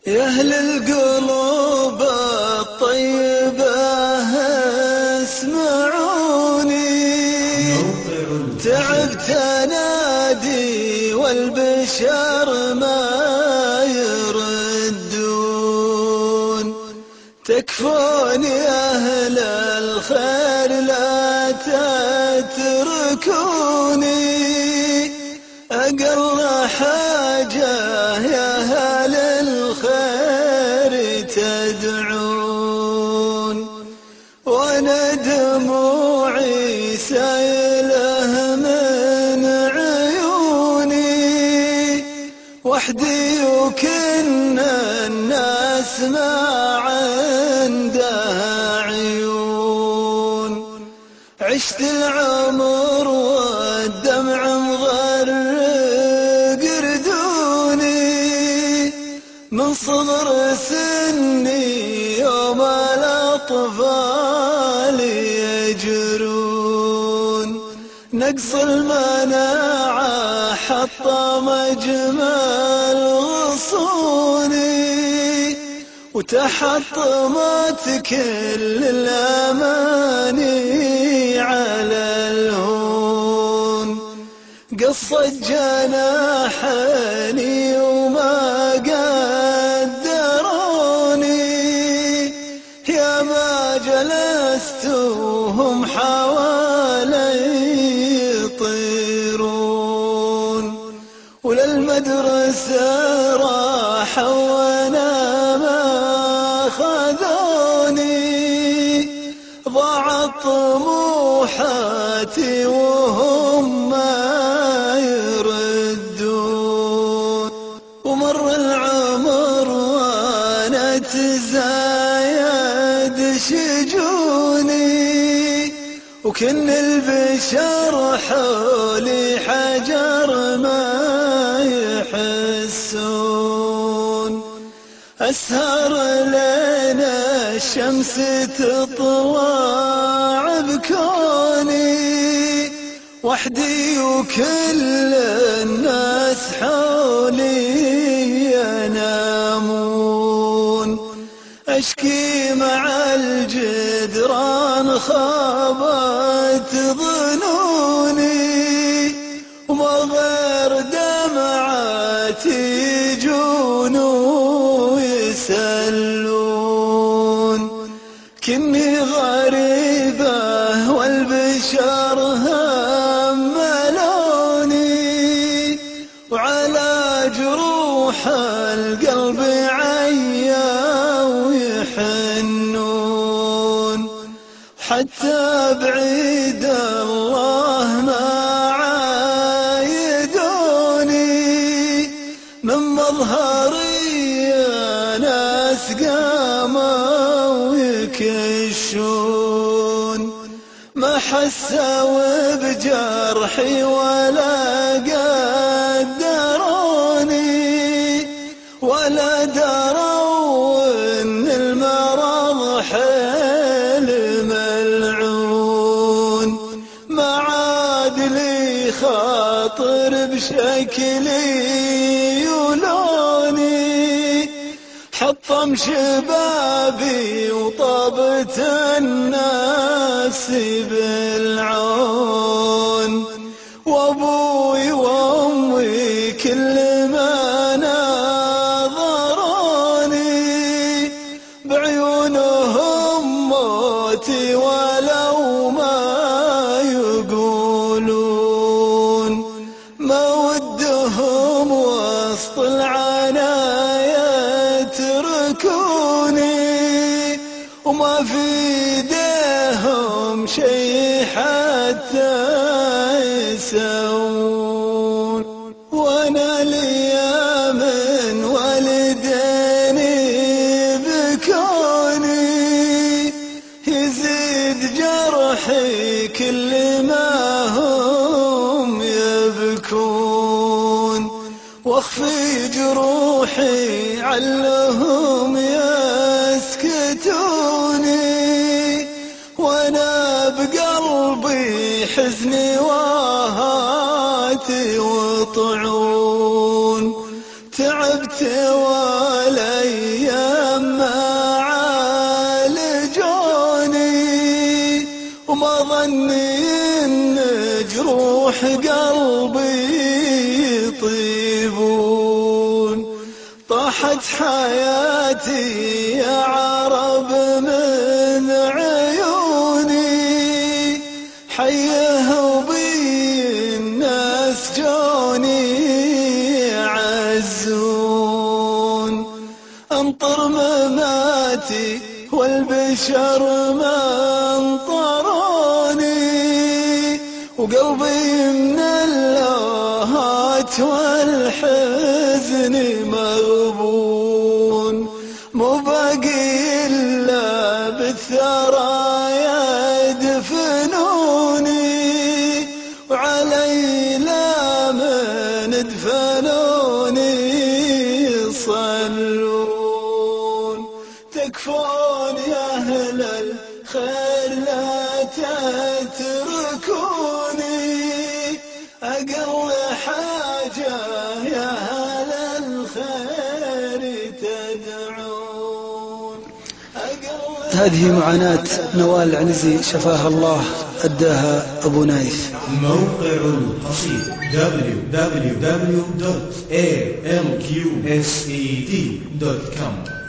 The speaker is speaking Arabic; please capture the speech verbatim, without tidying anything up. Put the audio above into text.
يا أهل القلوب الطيبة اسمعوني، تعبت أنادي والبشر ما يردون. تكفوني أهل الخير لا تتركوني، أقل حاجة يا أهل الخير تدعون. وانا دموعي سايله من عيوني، وحدي وكن الناس ما عندها عيون. عشت العمر والدمع مغرق ردوني، من صغر سني يوم الأطفال يجرون. نقص المناعة حطم أجمل غصوني، وتحطمت كل الأماني على الهون. قصت جناحني وما قدروني، يا ما جلست وهم حوالي يطيرون. وللمدرسة راحوا وانا ما خذوني، ضاعت طموحاتي وهم ما يردون. ومر العمر وانا تزايد شجوني، وكن البشر حولي حجر ما يحسون. أسهر لنا الشمس تطلع بكوني، وحدي وكل الناس حولي ينامون. أشكي مع الجدران خابت ظنوني، وما غير دمعاتي يجون ويسلون. كني غريبة والبشر هملوني، وعلى جروح القلب عيا ويحنون. حتى بعيد الله ما عايدوني، من مظهري يا ناس قاموا يكشون. ما حسوا بجرحي ولا قدروني، ولا دروا ان المرض حيل ملعون. ما عاد لي خاطر بشكلي ولوني، حطم شبابي وطابت الناس بالعون. وابوي وامي كل ما ناظروني، بعيونهم موتي ولو ما يقولون. ما ودهم وسط العناية يتركوني، وما في ايديهم شي حتى يسوون. وانا لي من والديني بكوني، يزيد جرحي كل ما هم يبكون. واخفي جروحي علهم يسكتوني، وانا بقلبي حزني واهاتي وطعون. تعبت ولي روح قلبي يطيبون. طاحت حياتي يا عرب من عيوني، حيه وبي الناس جوني يعزون. انطر مماتي والبشر ما انطروني، وقلبي من اللهات والحزن مغبون. مو باقي إلا بالثرى يدفنوني، وعلي لا من دفنوني يصلون. تكفون يا أهل الخير لا تتركوني، أقل حاجة يا أهل الخير تدعون. هذه معاناة نوال العنزي شفاها الله أداها أبو نايف. موقع القصيد دبليو دبليو دبليو دوت إيه إل كيو إس إي دي دوت كوم